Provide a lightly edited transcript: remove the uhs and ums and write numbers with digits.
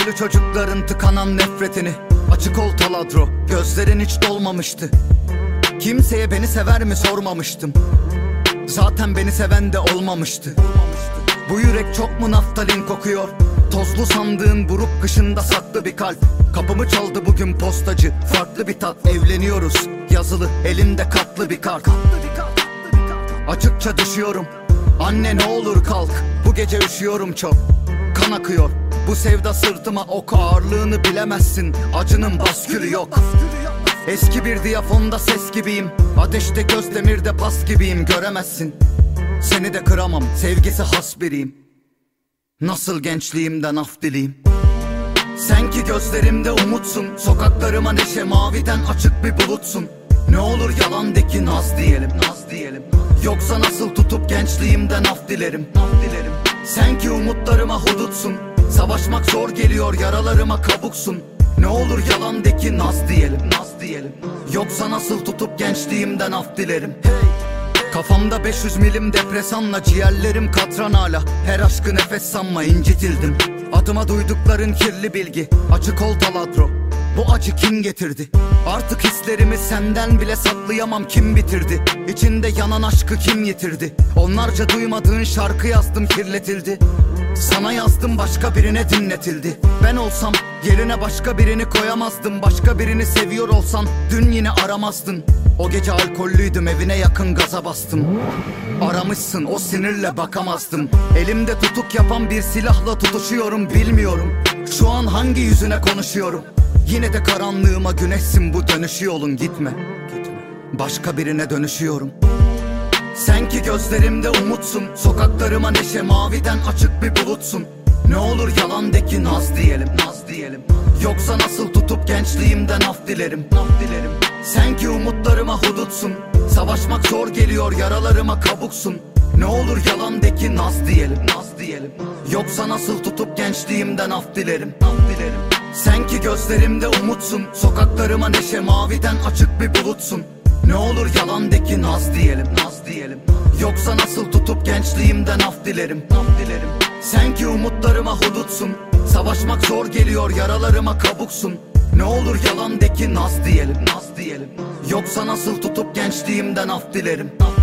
Ölü çocukların tıkanan nefretini, açık ol taladro, gözlerin hiç dolmamıştı. Kimseye beni sever mi sormamıştım. Zaten beni seven de olmamıştı. Bu yürek çok mu naftalin kokuyor? Tozlu sandığın buruk kışında saklı bir kalp. Kapımı çaldı bugün postacı, farklı bir tat. Evleniyoruz, yazılı elinde katlı bir kart. Açıkça düşüyorum, anne ne olur kalk. Bu gece üşüyorum çok, kan akıyor. Bu sevda sırtıma ok, ağırlığını bilemezsin. Acının baskülü yok. Eski bir diyafonda ses gibiyim, ateşte göz demirde pas gibiyim, göremezsin. Seni de kıramam, sevgisi has biriyim. Nasıl gençliğimden af dileyim. Sen ki gözlerimde umutsun, sokaklarıma neşe, maviden açık bir bulutsun. Ne olur yalan de ki naz diyelim, naz diyelim. Yoksa nasıl tutup gençliğimden af dilerim, af dilerim. Sen ki umutlarıma hudutsun, savaşmak zor geliyor, yaralarıma kabuksun. Ne olur yalan de ki naz diyelim, naz diyelim. Yoksa nasıl tutup gençliğimden af dilerim. Kafamda 500 milim depresanla, ciğerlerim katran hala. Her aşkı nefes sanma, incitildim. Adıma duydukların kirli bilgi, açık ol taladro. Bu acı kim getirdi? Artık hislerimi senden bile saklayamam, kim bitirdi? İçinde yanan aşkı kim yitirdi? Onlarca duymadığın şarkı yazdım, kirletildi. Sana yazdım, başka birine dinletildi. Ben olsam yerine başka birini koyamazdım. Başka birini seviyor olsan dün yine aramazdın. O gece alkollüydüm, evine yakın gaza bastım. Aramışsın, o sinirle bakamazdım. Elimde tutuk yapan bir silahla tutuşuyorum, bilmiyorum şu an hangi yüzüne konuşuyorum. Yine de karanlığıma güneşsin, bu dönüşü yolun, gitme. Başka birine dönüşüyorum. Sen ki gözlerimde umutsun, sokaklarıma neşe, maviden açık bir bulutsun. Ne olur yalan de ki naz diyelim, naz diyelim. Yoksa nasıl tutup gençliğimden af dilerim, af dilerim. Sen ki umutlarıma hudutsun, savaşmak zor geliyor, yaralarıma kabuksun. Ne olur yalan de ki naz diyelim, naz diyelim. Yoksa nasıl tutup gençliğimden af dilerim, af dilerim. Sen ki gözlerimde umutsun, sokaklarıma neşe, maviden açık bir bulutsun. Ne olur yalan de ki naz diyelim, naz diyelim. Yoksa nasıl tutup gençliğimden af dilerim, af dilerim. Sen ki umutlarıma hudutsun, savaşmak zor geliyor, yaralarıma kabuksun. Ne olur yalan de ki naz diyelim, naz diyelim. Yoksa nasıl tutup gençliğimden af dilerim.